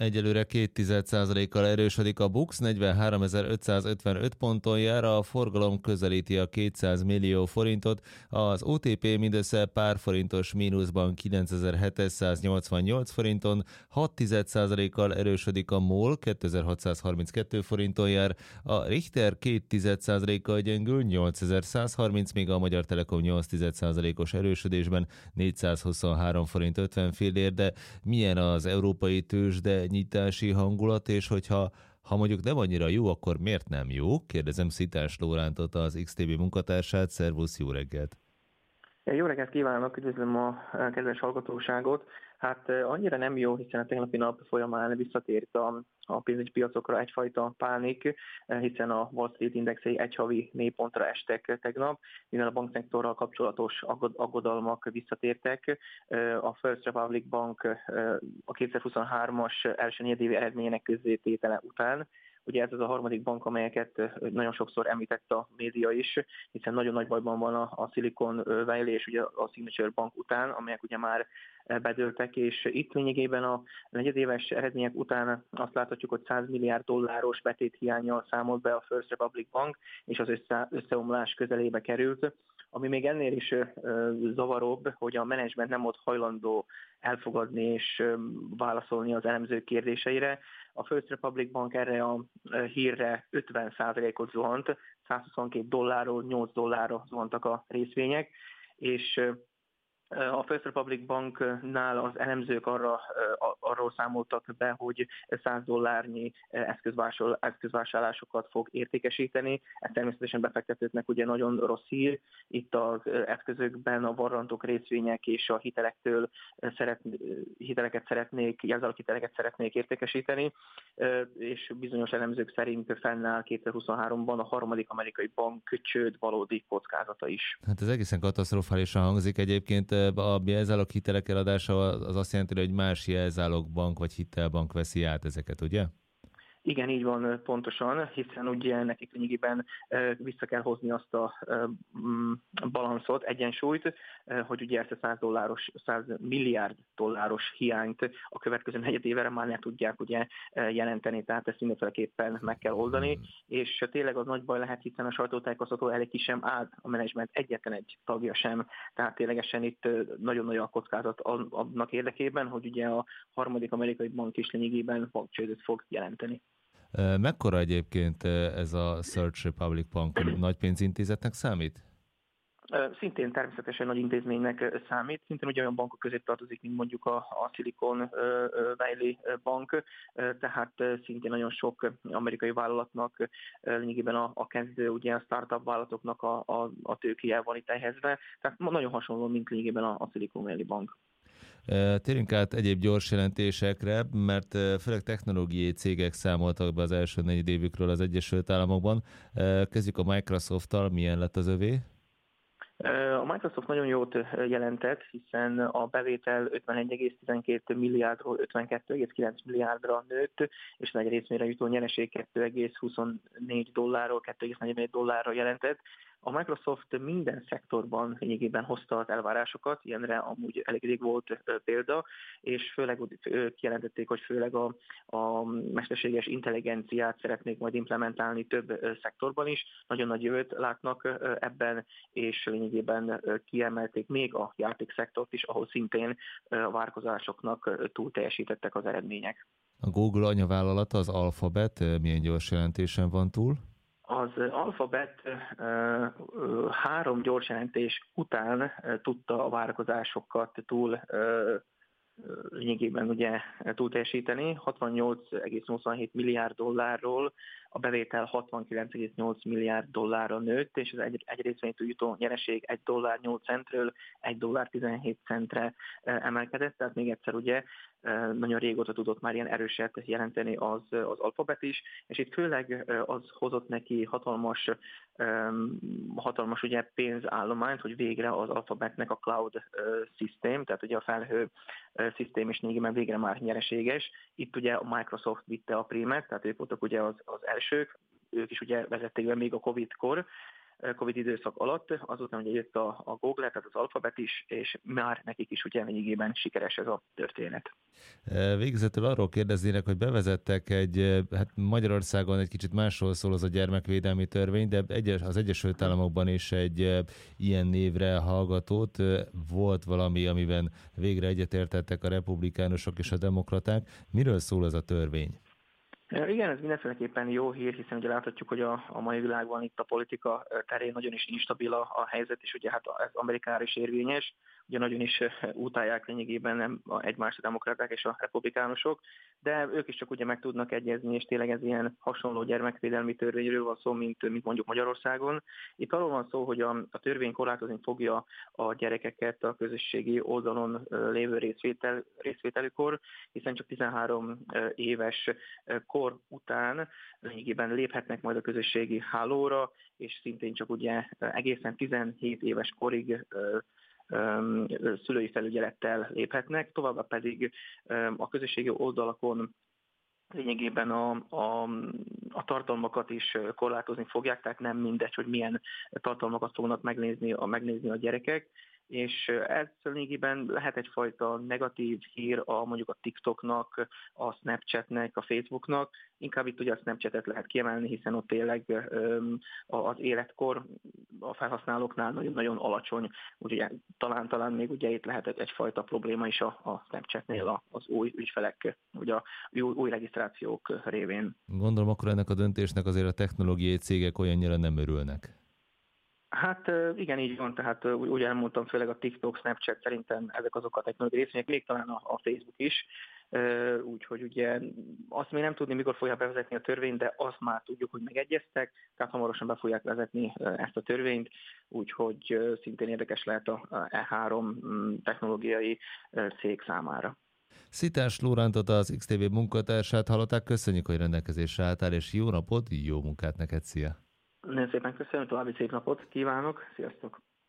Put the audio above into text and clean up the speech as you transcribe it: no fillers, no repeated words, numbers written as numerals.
Egyelőre 0,2%-kal erősödik a BUX, 43.555 ponton jár, a forgalom közelíti a 200 millió forintot, az OTP mindössze pár forintos mínuszban 9.788 forinton, 6,1%-kal erősödik a MOL, 2632 forinton jár, a Richter 2,1%-kal gyengül, 8130, míg a Magyar Telekom 8,1%-os erősödésben 423 forint 50 fillér, de milyen az európai tőzsde nyitási hangulat, és hogyha mondjuk nem annyira jó, akkor miért nem jó? Kérdezem Szitás Lórántot, az XTB munkatársát. Szervusz, jó reggelt! Jó reggelt kívánok, üdvözlöm a kedves hallgatóságot. Hát annyira nem jó, hiszen a tegnapi nap folyamán visszatért a pénzügyi piacokra egyfajta pánik, hiszen a Wall Street indexei egy havi mélypontra estek tegnap, mivel a bankszektorral kapcsolatos aggodalmak visszatértek. A First Republic Bank a 2023-as első negyedévi eredményének közzététele után, ugye ez az a harmadik bank, amelyeket nagyon sokszor említett a média is, hiszen nagyon nagy bajban van a Silicon Valley és ugye a Signature Bank után, amelyek ugye már bedőltek, és itt lényegében a negyedéves eredmények után azt láthatjuk, hogy 100 milliárd dolláros betéthiánnyal számolt be a First Republic Bank, és az összeomlás közelébe került. Ami még ennél is zavaróbb, hogy a menedzsment nem volt hajlandó elfogadni és válaszolni az elemzők kérdéseire. A First Republic Bank erre a hírre 50%-ot zuhant, 122 dollárról 8 dollárra zuhantak a részvények, és a First Republic Banknál az elemzők arról számoltak be, hogy 100 dollárnyi eszközvásárlásokat fog értékesíteni. Ez természetesen befektetőknek ugye nagyon rossz hír. Itt az eszközökben a varrantok, részvények és a hiteleket szeretnék értékesíteni, és bizonyos elemzők szerint fennáll 2023-ban a harmadik amerikai bank csőd valódi kockázata is. Hát ez egészen katasztrofálisan hangzik egyébként. A jelzálog hitelek eladása az azt jelenti, hogy más jelzálogbank vagy hitelbank veszi át ezeket, ugye? Igen, így van pontosan, hiszen ugye nekik lényegében vissza kell hozni azt a balanszot, egyensúlyt, hogy ugye ezt a 100 milliárd dolláros hiányt a következő negyedévre már ne tudják ugye jelenteni, tehát ezt mindenféleképpen meg kell oldani, és tényleg az nagy baj lehet, hiszen a sajtótájékoztató elég ki sem állt a menedzsment egyetlen egy tagja sem, tehát ténylegesen itt nagyon nagy a kockázat annak érdekében, hogy ugye a harmadik amerikai bank is lényegében bankcsődöt fog jelenteni. Mekkora egyébként ez a Search Republic Bank, nagy pénzintézetnek számít? Szintén természetesen nagy intézménynek számít, szintén ugye olyan bankok közé tartozik, mint mondjuk a Silicon Valley Bank, tehát szintén nagyon sok amerikai vállalatnak lényegében a kezdő, ugye a startup vállalatoknak a tőkéje van itt ehhezve, tehát nagyon hasonló, mint lényegében a Silicon Valley Bank. Térjünk át egyéb gyors jelentésekre, mert főleg technológiai cégek számoltak be az első negyedévükről az Egyesült Államokban. Kezdjük a Microsoft-tal, milyen lett az övé? A Microsoft nagyon jót jelentett, hiszen a bevétel 51,12 milliárdról 52,9 milliárdra nőtt, és nagy részmére jutó nyereség 2,24 dollárról 2,44 dollárra jelentett. A Microsoft minden szektorban lényegében hozta az elvárásokat, ilyenre amúgy elég rég volt példa, és főleg kijelentették, hogy főleg a mesterséges intelligenciát szeretnék majd implementálni több szektorban is. Nagyon nagy jövőt látnak ebben, és lényegében kiemelték még a játékszektort is, ahol szintén a várakozásoknak túl teljesítettek az eredmények. A Google anyavállalata, az Alphabet, milyen gyors jelentésen van túl? Az Alphabet 3 gyors jelentés után tudta a várakozásokat lényegében ugye túl teljesíteni, 68,87 milliárd dollárról a bevétel 69,8 milliárd dollárra nőtt, és az egy részvénytől jutó nyereség 1 dollár 8 centről 1 dollár 17 centre emelkedett, tehát még egyszer ugye nagyon régóta tudott már ilyen erőset jelenteni az Alphabet is, és itt főleg az hozott neki hatalmas ugye pénzállományt, hogy végre az Alphabetnek a cloud system, tehát ugye a felhő system is végre már nyereséges. Itt ugye a Microsoft vitte a prímet, tehát ők voltak ugye az elsők, ők is ugye vezették be még a Covid-kor, Covid időszak alatt, azután ugye jött a Google, tehát az Alphabet is, és már nekik is ugye lényegében sikeres ez a történet. Végezetül arról kérdeznének, hogy bevezettek hát Magyarországon egy kicsit másról szól az a gyermekvédelmi törvény, de az Egyesült Államokban is egy ilyen névre hallgatót. Volt valami, amiben végre egyetértettek a republikánusok és a demokraták. Miről szól ez a törvény? Igen, ez mindenféleképpen jó hír, hiszen ugye láthatjuk, hogy a mai világban itt a politika terén nagyon is instabil a helyzet, és ugye hát ez Amerikára is érvényes, ugye nagyon is utálják lényegében egymást a demokraták és a republikánusok, de ők is csak ugye meg tudnak egyezni, és tényleg ez ilyen hasonló gyermekvédelmi törvényről van szó, mint mondjuk Magyarországon. Itt arról van szó, hogy a törvény korlátozni fogja a gyerekeket a közösségi oldalon lévő részvételükor, hiszen csak 13 éves kor után lényegében léphetnek majd a közösségi hálóra, és szintén csak ugye egészen 17 éves korig szülői felügyelettel léphetnek, továbbá pedig a közösségi oldalakon lényegében a tartalmakat is korlátozni fogják, tehát nem mindegy, hogy milyen tartalmakat fognak megnézni a gyerekek, és ez lényegében lehet egyfajta negatív hír mondjuk a TikToknak, a Snapchatnek, a Facebooknak. Inkább itt ugye a Snapchatet lehet kiemelni, hiszen ott tényleg az életkor a felhasználóknál nagyon alacsony, úgyhogy talán még ugye itt lehet egyfajta probléma is a Snapchatnél az új ügyfelek, ugye a új regisztrációk révén. Gondolom akkor ennek a döntésnek azért a technológiai cégek olyannyira nem örülnek. Hát igen, így van, tehát úgy elmondtam, főleg a TikTok, Snapchat szerintem ezek azok a technológiai részvények, még talán a Facebook is, úgyhogy ugye azt még nem tudni, mikor fogják bevezetni a törvényt, de azt már tudjuk, hogy megegyeztek, tehát hamarosan be fogják vezetni ezt a törvényt, úgyhogy szintén érdekes lehet a E3 technológiai cég számára. Szitás Lórántot, az XTV munkatársát hallották, köszönjük, hogy rendelkezésre álltál, és jó napot, jó munkát neked, szia! Nagyon szépen köszönöm, további szép napot kívánok, sziasztok!